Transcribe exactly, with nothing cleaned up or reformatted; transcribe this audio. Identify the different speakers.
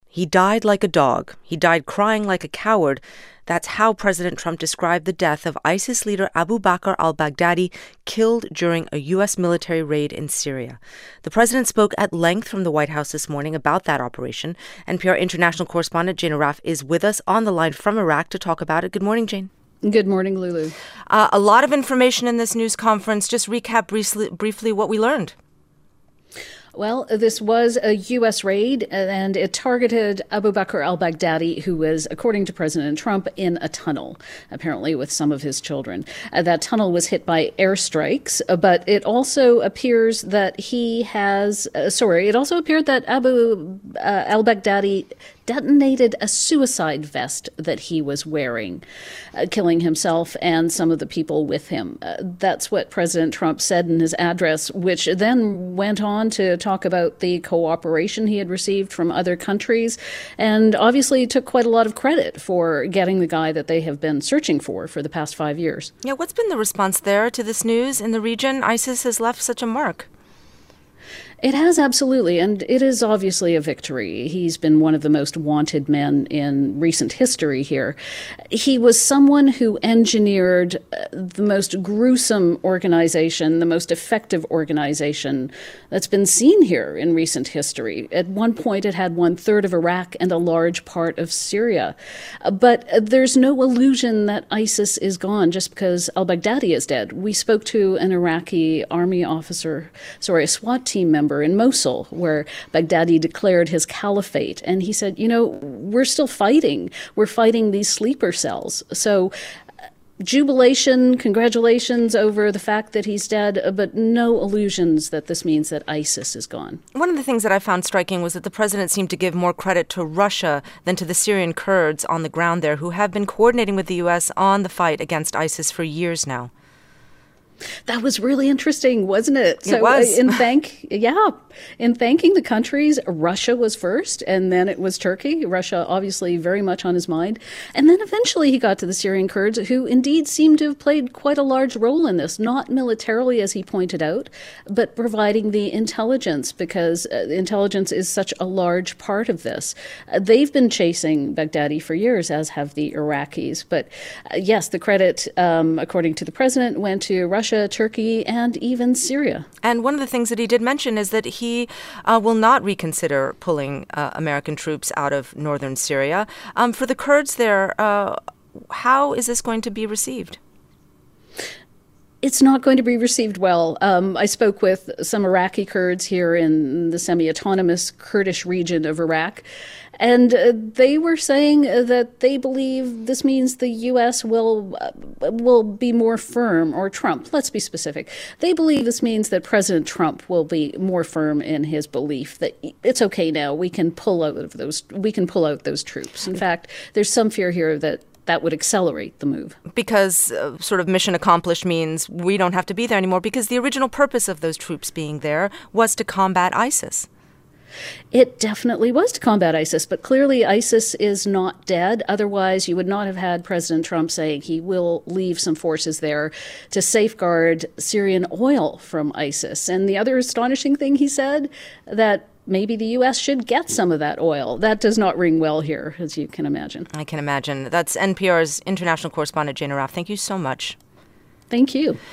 Speaker 1: He died like a dog. He died crying like a coward. That's how President Trump described the death of ISIS leader Abu Bakr al-Baghdadi, killed during a U S military raid in Syria. The president spoke at length from the White House this morning about that operation. N P R international correspondent Jane Arraf is with us on the line from Iraq to talk about it. Good morning, Jane.
Speaker 2: Good morning, Lulu.
Speaker 1: Uh, a lot of information in this news conference. Just recap briefly, briefly what we learned.
Speaker 2: Well, this was a U S raid, and it targeted Abu Bakr al-Baghdadi, who was, according to President Trump, in a tunnel, apparently with some of his children. Uh, that tunnel was hit by airstrikes, uh, but it also appears that he has, uh, sorry, it also appeared that Abu uh, al-Baghdadi detonated a suicide vest that he was wearing, uh, killing himself and some of the people with him. Uh, that's what President Trump said in his address, which then went on to talk about the cooperation he had received from other countries, and obviously took quite a lot of credit for getting the guy that they have been searching for for the past five years.
Speaker 1: Yeah, what's been the response there to this news in the region? ISIS has left such a mark.
Speaker 2: It has, absolutely, and it is obviously a victory. He's been one of the most wanted men in recent history here. He was someone who engineered the most gruesome organization, the most effective organization that's been seen here in recent history. At one point, it had one third of Iraq and a large part of Syria. But there's no illusion that ISIS is gone just because al-Baghdadi is dead. We spoke to an Iraqi army officer, sorry, a SWAT team member in Mosul, where Baghdadi declared his caliphate. And he said, you know, we're still fighting. We're fighting these sleeper cells. So jubilation, congratulations over the fact that he's dead, but no illusions that this means that ISIS is gone.
Speaker 1: One of the things that I found striking was that the president seemed to give more credit to Russia than to the Syrian Kurds on the ground there, who have been coordinating with the U S on the fight against ISIS for years now.
Speaker 2: That was really interesting, wasn't it?
Speaker 1: So, it was.
Speaker 2: in thank, yeah, in thanking the countries, Russia was first, and then it was Turkey. Russia, obviously, very much on his mind. And then eventually he got to the Syrian Kurds, who indeed seem to have played quite a large role in this, not militarily, as he pointed out, but providing the intelligence, because uh, intelligence is such a large part of this. Uh, they've been chasing Baghdadi for years, as have the Iraqis. But uh, yes, the credit, um, according to the president, went to Russia, Turkey, and even Syria.
Speaker 1: And one of the things that he did mention is that he uh, will not reconsider pulling uh, American troops out of northern Syria. Um, for the Kurds there, uh, how is this going to be received?
Speaker 2: It's not going to be received well. Um, I spoke with some Iraqi Kurds here in the semi-autonomous Kurdish region of Iraq, and uh, they were saying uh, that they believe this means the U S will uh, will be more firm, or Trump, let's be specific. They believe this means that President Trump will be more firm in his belief that it's okay now, we can pull out of those, we can pull out those troops. In fact, there's some fear here that that would accelerate the move.
Speaker 1: Because uh, sort of mission accomplished means we don't have to be there anymore, because the original purpose of those troops being there was to combat ISIS.
Speaker 2: It definitely was to combat ISIS, but clearly ISIS is not dead. Otherwise, you would not have had President Trump saying he will leave some forces there to safeguard Syrian oil from ISIS. And the other astonishing thing he said, that maybe the U S should get some of that oil. That does not ring well here, as you can imagine.
Speaker 1: I can imagine. That's N P R's international correspondent, Jane Arraf. Thank you so much.
Speaker 2: Thank you.